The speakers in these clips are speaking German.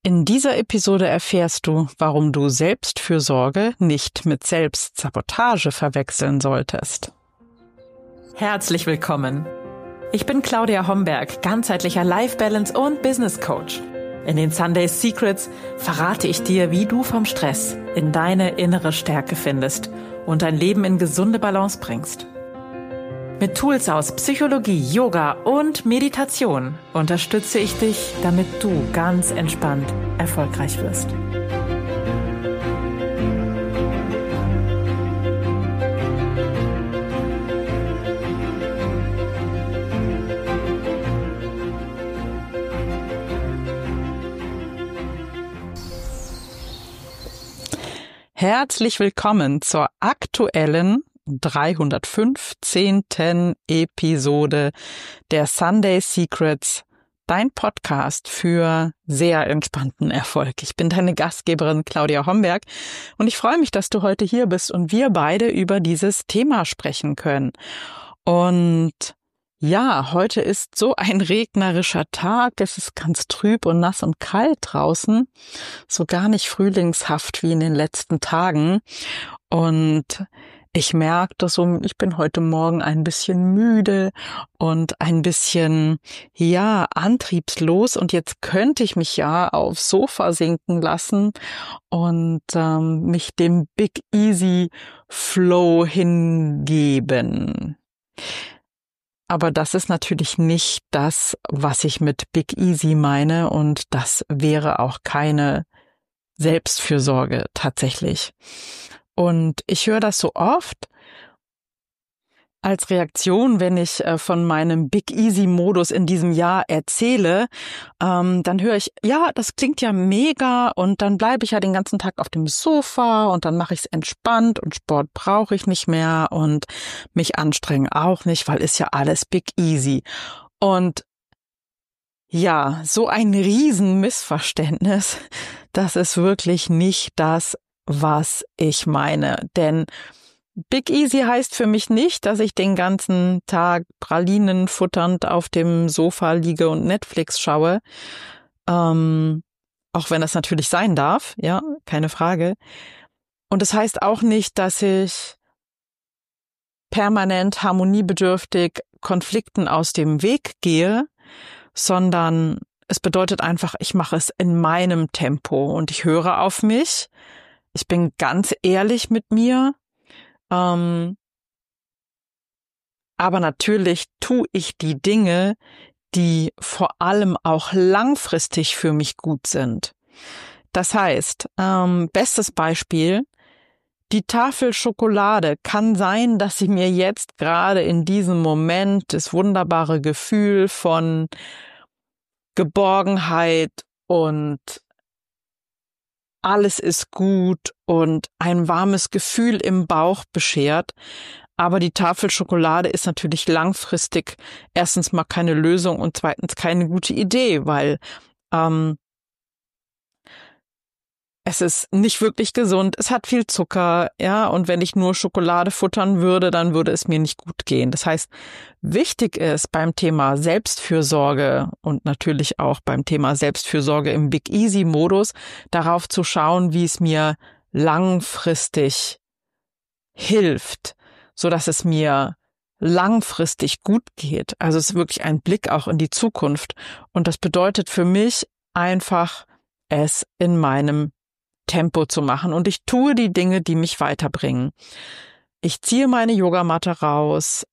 In dieser Episode erfährst du, warum du Selbstfürsorge nicht mit Selbstsabotage verwechseln solltest. Herzlich willkommen. Ich bin Claudia Homberg, ganzheitlicher Life Balance und Business Coach. In den Sunday Secrets verrate ich dir, wie du vom Stress in deine innere Stärke findest und dein Leben in gesunde Balance bringst. Mit Tools aus Psychologie, Yoga und Meditation unterstütze ich dich, damit du ganz entspannt erfolgreich wirst. Herzlich willkommen zur aktuellen 315. Episode der Sunday Secrets, dein Podcast für sehr entspannten Erfolg. Ich bin deine Gastgeberin Claudia Homberg und ich freue mich, dass du heute hier bist und wir beide über dieses Thema sprechen können. Und ja, heute ist so ein regnerischer Tag, es ist ganz trüb und nass und kalt draußen, so gar nicht frühlingshaft wie in den letzten Tagen. Und ich merke, ich bin heute Morgen ein bisschen müde und ein bisschen, antriebslos. Und jetzt könnte ich mich ja aufs Sofa sinken lassen und mich dem Big Easy Flow hingeben. Aber das ist natürlich nicht das, was ich mit Big Easy meine. Und das wäre auch keine Selbstfürsorge tatsächlich. Und ich höre das so oft als Reaktion, wenn ich von meinem Big Easy Modus in diesem Jahr erzähle, dann höre ich, ja, das klingt ja mega und dann bleibe ich ja den ganzen Tag auf dem Sofa und dann mache ich es entspannt und Sport brauche ich nicht mehr und mich anstrengen auch nicht, weil ist ja alles Big Easy. Und ja, so ein Riesenmissverständnis, das ist wirklich nicht das, was ich meine. Denn Big Easy heißt für mich nicht, dass ich den ganzen Tag Pralinen futternd auf dem Sofa liege und Netflix schaue. Auch wenn das natürlich sein darf, ja, keine Frage. Und es heißt auch nicht, dass ich permanent harmoniebedürftig Konflikten aus dem Weg gehe, sondern es bedeutet einfach, ich mache es in meinem Tempo und ich höre auf mich. Ich bin ganz ehrlich mit mir, aber natürlich tue ich die Dinge, die vor allem auch langfristig für mich gut sind. Das heißt, bestes Beispiel, die Tafel Schokolade kann sein, dass sie mir jetzt gerade in diesem Moment das wunderbare Gefühl von Geborgenheit und alles ist gut und ein warmes Gefühl im Bauch beschert. Aber die Tafel Schokolade ist natürlich langfristig erstens mal keine Lösung und zweitens keine gute Idee, weil es ist nicht wirklich gesund, es hat viel Zucker, ja, und wenn ich nur Schokolade futtern würde, dann würde es mir nicht gut gehen. Das heißt, wichtig ist beim Thema Selbstfürsorge und natürlich auch beim Thema Selbstfürsorge im Big Easy Modus, darauf zu schauen, wie es mir langfristig hilft, so dass es mir langfristig gut geht. Also es ist wirklich ein Blick auch in die Zukunft. Und das bedeutet für mich einfach, es in meinem Tempo zu machen. Und ich tue die Dinge, die mich weiterbringen. Ich ziehe meine Yogamatte raus,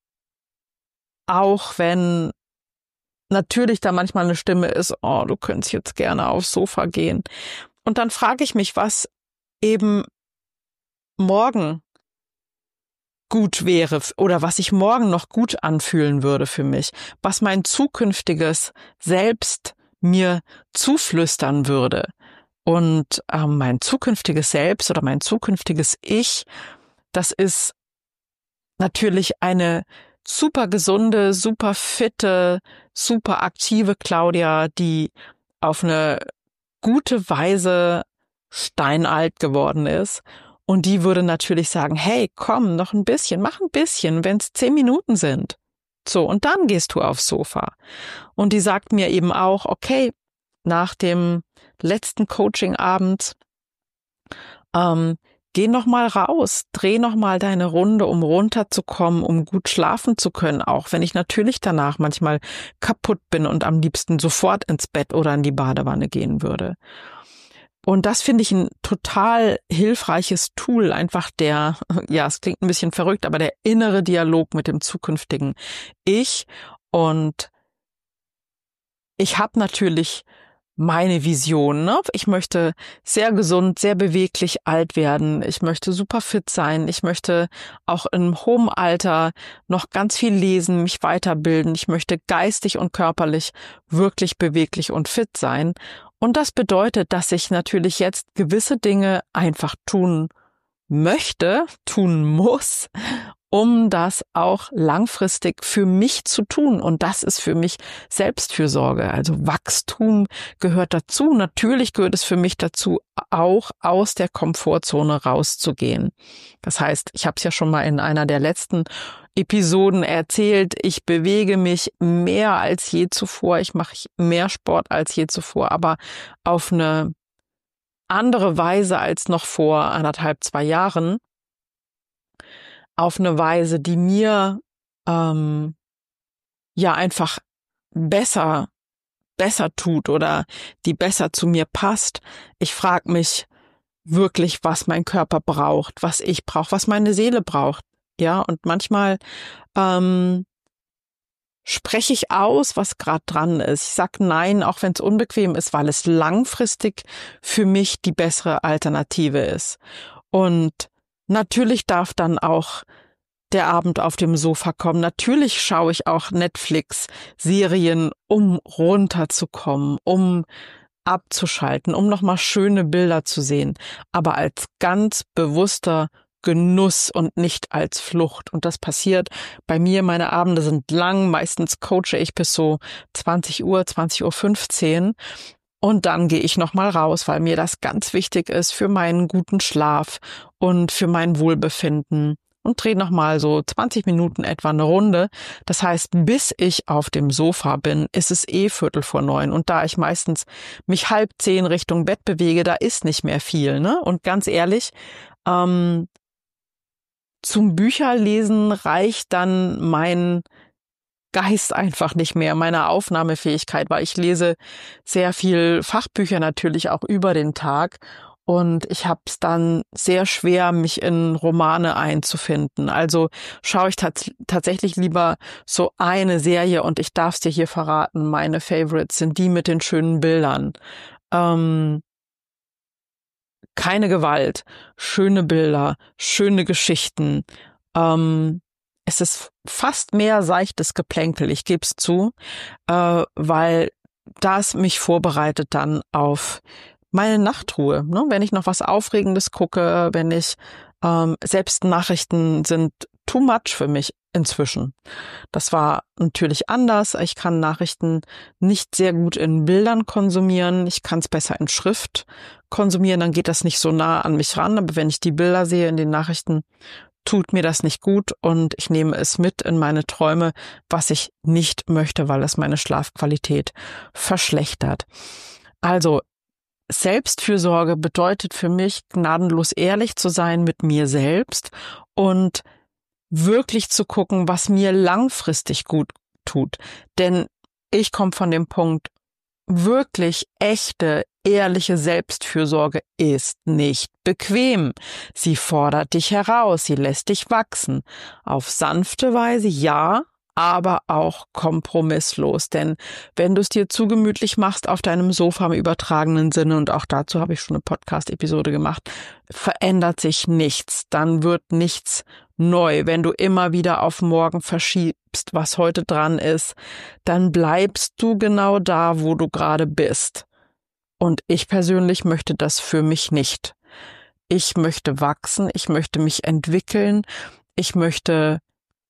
auch wenn natürlich da manchmal eine Stimme ist, oh, du könntest jetzt gerne aufs Sofa gehen. Und dann frage ich mich, was eben morgen gut wäre oder was sich morgen noch gut anfühlen würde für mich, was mein zukünftiges Selbst mir zuflüstern würde. Und mein zukünftiges Selbst oder mein zukünftiges Ich, das ist natürlich eine super gesunde, super fitte, super aktive Claudia, die auf eine gute Weise steinalt geworden ist. Und die würde natürlich sagen, hey, komm, noch ein bisschen, mach ein bisschen, wenn es 10 Minuten sind. So, und dann gehst du aufs Sofa. Und die sagt mir eben auch, okay, nach dem letzten Coaching-Abend, geh noch mal raus, dreh noch mal deine Runde, um runterzukommen, um gut schlafen zu können, auch wenn ich natürlich danach manchmal kaputt bin und am liebsten sofort ins Bett oder in die Badewanne gehen würde. Und das finde ich ein total hilfreiches Tool, einfach es klingt ein bisschen verrückt, aber der innere Dialog mit dem zukünftigen Ich. Und ich habe natürlich meine Vision, ne? Ich möchte sehr gesund, sehr beweglich alt werden. Ich möchte super fit sein. Ich möchte auch im hohen Alter noch ganz viel lesen, mich weiterbilden. Ich möchte geistig und körperlich wirklich beweglich und fit sein. Und das bedeutet, dass ich natürlich jetzt gewisse Dinge einfach tun möchte, tun muss, um das auch langfristig für mich zu tun. Und das ist für mich Selbstfürsorge. Also Wachstum gehört dazu. Natürlich gehört es für mich dazu, auch aus der Komfortzone rauszugehen. Das heißt, ich habe es ja schon mal in einer der letzten Episoden erzählt, ich bewege mich mehr als je zuvor. Ich mache mehr Sport als je zuvor, aber auf eine andere Weise als noch vor 1,5, 2 Jahren. Auf eine Weise, die mir einfach besser tut oder die besser zu mir passt. Ich frage mich wirklich, was mein Körper braucht, was ich brauche, was meine Seele braucht. Ja, und manchmal spreche ich aus, was gerade dran ist. Ich sag nein, auch wenn es unbequem ist, weil es langfristig für mich die bessere Alternative ist. Und natürlich darf dann auch der Abend auf dem Sofa kommen. Natürlich schaue ich auch Netflix-Serien, um runterzukommen, um abzuschalten, um nochmal schöne Bilder zu sehen, aber als ganz bewusster Genuss und nicht als Flucht. Und das passiert bei mir. Meine Abende sind lang. Meistens coache ich bis so 20 Uhr, 20:15 Uhr. Und dann gehe ich nochmal raus, weil mir das ganz wichtig ist für meinen guten Schlaf und für mein Wohlbefinden. Und drehe nochmal so 20 Minuten etwa eine Runde. Das heißt, bis ich auf dem Sofa bin, ist es 8:45. Und da ich meistens mich 9:30 Richtung Bett bewege, da ist nicht mehr viel, ne? Und ganz ehrlich, zum Bücherlesen reicht dann mein Geist einfach nicht mehr, meine Aufnahmefähigkeit, weil ich lese sehr viel Fachbücher natürlich auch über den Tag und ich habe es dann sehr schwer, mich in Romane einzufinden. Also schaue ich tatsächlich lieber so eine Serie und ich darf es dir hier verraten, meine Favorites sind die mit den schönen Bildern. Keine Gewalt, schöne Bilder, schöne Geschichten. Es ist fast mehr seichtes Geplänkel, ich gebe es zu, weil das mich vorbereitet dann auf meine Nachtruhe. Ne? Wenn ich noch was Aufregendes gucke, wenn ich selbst Nachrichten sind too much für mich inzwischen. Das war natürlich anders. Ich kann Nachrichten nicht sehr gut in Bildern konsumieren. Ich kann es besser in Schrift konsumieren, dann geht das nicht so nah an mich ran. Aber wenn ich die Bilder sehe in den Nachrichten, tut mir das nicht gut und ich nehme es mit in meine Träume, was ich nicht möchte, weil es meine Schlafqualität verschlechtert. Also Selbstfürsorge bedeutet für mich, gnadenlos ehrlich zu sein mit mir selbst und wirklich zu gucken, was mir langfristig gut tut. Denn ich komme von dem Punkt, wirklich echte, ehrliche Selbstfürsorge ist nicht bequem. Sie fordert dich heraus, sie lässt dich wachsen. Auf sanfte Weise, ja, aber auch kompromisslos. Denn wenn du es dir zu gemütlich machst auf deinem Sofa im übertragenen Sinne, und auch dazu habe ich schon eine Podcast-Episode gemacht, verändert sich nichts. Dann wird nichts neu. Wenn du immer wieder auf morgen verschiebst, was heute dran ist, dann bleibst du genau da, wo du gerade bist. Und ich persönlich möchte das für mich nicht. Ich möchte wachsen, ich möchte mich entwickeln, ich möchte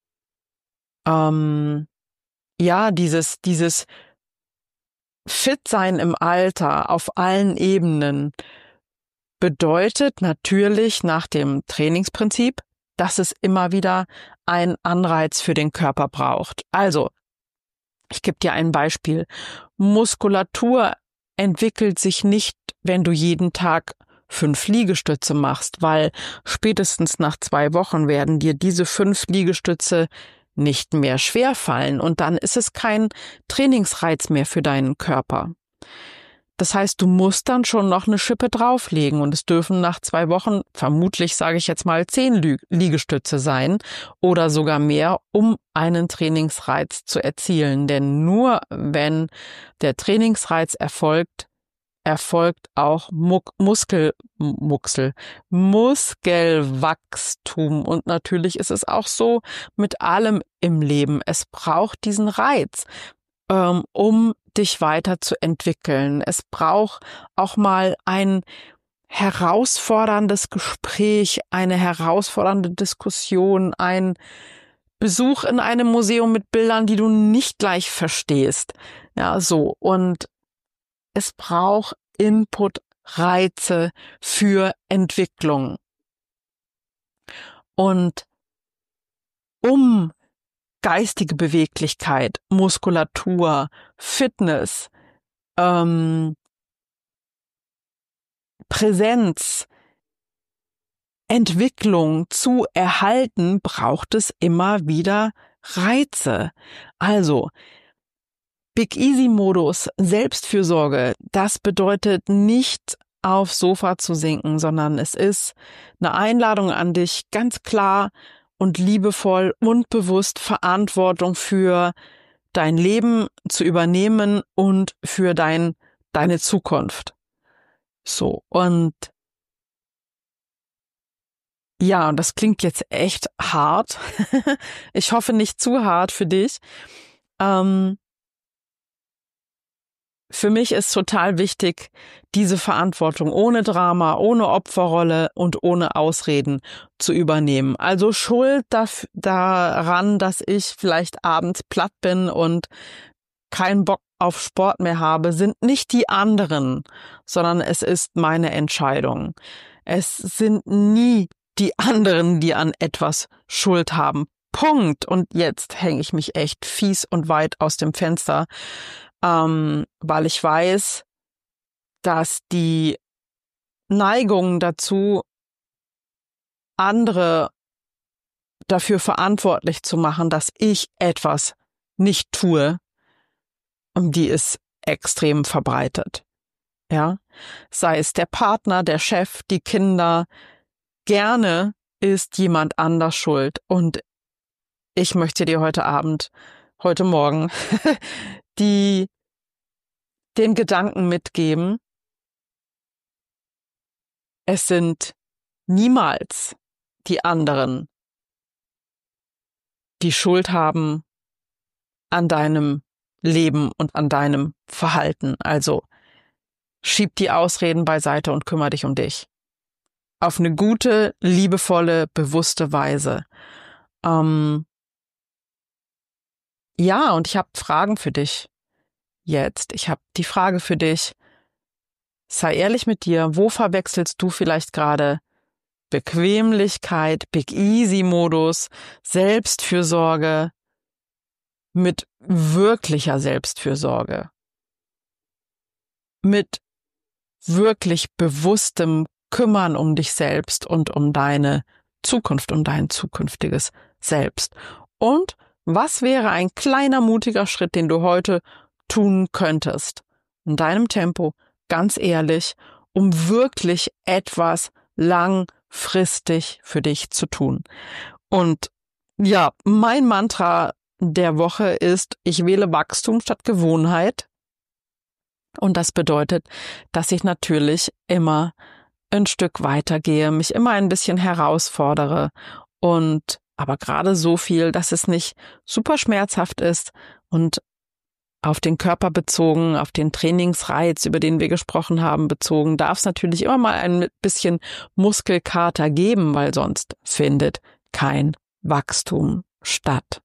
dieses Fit-Sein im Alter auf allen Ebenen bedeutet natürlich nach dem Trainingsprinzip, dass es immer wieder einen Anreiz für den Körper braucht. Also, ich gebe dir ein Beispiel. Muskulatur entwickelt sich nicht, wenn du jeden Tag 5 Liegestütze machst, weil spätestens nach 2 Wochen werden dir diese 5 Liegestütze nicht mehr schwerfallen und dann ist es kein Trainingsreiz mehr für deinen Körper. Das heißt, du musst dann schon noch eine Schippe drauflegen und es dürfen nach 2 Wochen, vermutlich sage ich jetzt mal 10 Liegestütze sein oder sogar mehr, um einen Trainingsreiz zu erzielen. Denn nur wenn der Trainingsreiz erfolgt auch Muskelwachstum. Und natürlich ist es auch so mit allem im Leben. Es braucht diesen Reiz, um dich weiterzuentwickeln. Es braucht auch mal ein herausforderndes Gespräch, eine herausfordernde Diskussion, ein Besuch in einem Museum mit Bildern, die du nicht gleich verstehst. Ja, so. Und es braucht Input, Reize für Entwicklung. Und um geistige Beweglichkeit, Muskulatur, Fitness, Präsenz, Entwicklung zu erhalten, braucht es immer wieder Reize. Also Big Easy Modus, Selbstfürsorge, das bedeutet nicht aufs Sofa zu sinken, sondern es ist eine Einladung an dich, ganz klar und liebevoll und bewusst Verantwortung für dein Leben zu übernehmen und für deine Zukunft. So, und ja, und das klingt jetzt echt hart. Ich hoffe nicht zu hart für dich. Für mich ist total wichtig, diese Verantwortung ohne Drama, ohne Opferrolle und ohne Ausreden zu übernehmen. Also Schuld daran, dass ich vielleicht abends platt bin und keinen Bock auf Sport mehr habe, sind nicht die anderen, sondern es ist meine Entscheidung. Es sind nie die anderen, die an etwas Schuld haben. Punkt. Und jetzt hänge ich mich echt fies und weit aus dem Fenster, weil ich weiß, dass die Neigung dazu, andere dafür verantwortlich zu machen, dass ich etwas nicht tue, die ist extrem verbreitet. Ja, sei es der Partner, der Chef, die Kinder, gerne ist jemand anders schuld. Und ich möchte dir heute Morgen, den Gedanken mitgeben, es sind niemals die anderen, die Schuld haben an deinem Leben und an deinem Verhalten. Also schieb die Ausreden beiseite und kümmere dich um dich. Auf eine gute, liebevolle, bewusste Weise. Ja, und ich habe Fragen für dich jetzt. Ich habe die Frage für dich, sei ehrlich mit dir, wo verwechselst du vielleicht gerade Bequemlichkeit, Big Easy Modus, Selbstfürsorge mit wirklicher Selbstfürsorge, mit wirklich bewusstem Kümmern um dich selbst und um deine Zukunft, um dein zukünftiges Selbst. Und was wäre ein kleiner, mutiger Schritt, den du heute tun könntest, in deinem Tempo, ganz ehrlich, um wirklich etwas langfristig für dich zu tun? Und ja, mein Mantra der Woche ist, ich wähle Wachstum statt Gewohnheit. Und das bedeutet, dass ich natürlich immer ein Stück weitergehe, mich immer ein bisschen herausfordere und aber gerade so viel, dass es nicht super schmerzhaft ist und auf den Körper bezogen, auf den Trainingsreiz, über den wir gesprochen haben, bezogen, darf es natürlich immer mal ein bisschen Muskelkater geben, weil sonst findet kein Wachstum statt.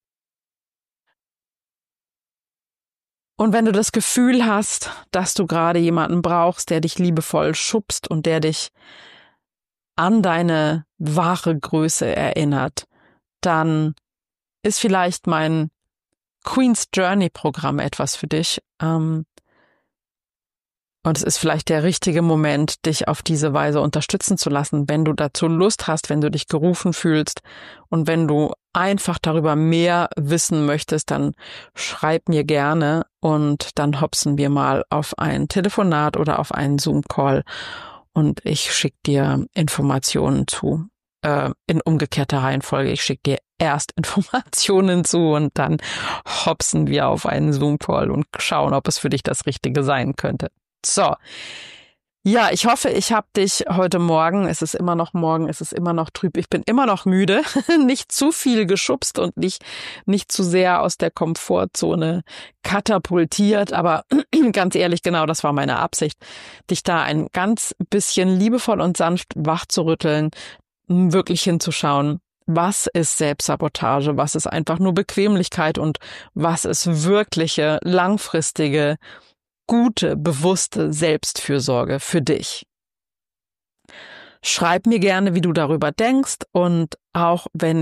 Und wenn du das Gefühl hast, dass du gerade jemanden brauchst, der dich liebevoll schubst und der dich an deine wahre Größe erinnert, dann ist vielleicht mein Queen's Journey Programm etwas für dich. Und es ist vielleicht der richtige Moment, dich auf diese Weise unterstützen zu lassen, wenn du dazu Lust hast, wenn du dich gerufen fühlst und wenn du einfach darüber mehr wissen möchtest, dann schreib mir gerne und dann hopsen wir mal auf ein Telefonat oder auf einen Zoom-Call und ich schicke dir Informationen zu. In umgekehrter Reihenfolge. Ich schicke dir erst Informationen zu und dann hopsen wir auf einen Zoom-Call und schauen, ob es für dich das Richtige sein könnte. So, ja, ich hoffe, ich habe dich heute Morgen, es ist immer noch morgen, es ist immer noch trüb, ich bin immer noch müde, nicht zu viel geschubst und nicht zu sehr aus der Komfortzone katapultiert, aber ganz ehrlich, genau das war meine Absicht, dich da ein ganz bisschen liebevoll und sanft wach zu rütteln, wirklich hinzuschauen, was ist Selbstsabotage, was ist einfach nur Bequemlichkeit und was ist wirkliche, langfristige, gute, bewusste Selbstfürsorge für dich. Schreib mir gerne, wie du darüber denkst und auch wenn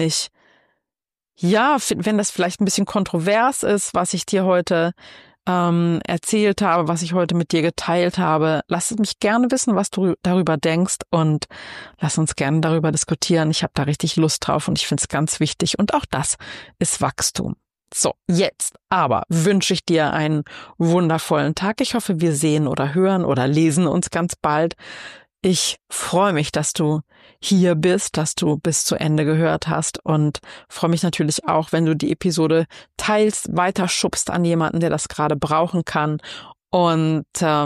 wenn das vielleicht ein bisschen kontrovers ist, was ich dir heute erzählt habe, was ich heute mit dir geteilt habe, lass mich gerne wissen, was du darüber denkst und lass uns gerne darüber diskutieren. Ich habe da richtig Lust drauf und ich finde es ganz wichtig und auch das ist Wachstum. So, jetzt aber wünsche ich dir einen wundervollen Tag. Ich hoffe, wir sehen oder hören oder lesen uns ganz bald. Ich freue mich, dass du hier bist, dass du bis zu Ende gehört hast und freue mich natürlich auch, wenn du die Episode teilst, weiterschubst an jemanden, der das gerade brauchen kann. Und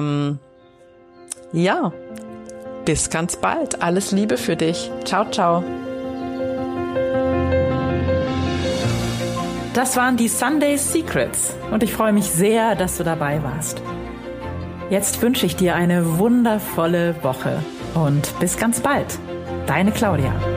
bis ganz bald. Alles Liebe für dich. Ciao, ciao. Das waren die Sunday Secrets und ich freue mich sehr, dass du dabei warst. Jetzt wünsche ich dir eine wundervolle Woche und bis ganz bald. Deine Claudia.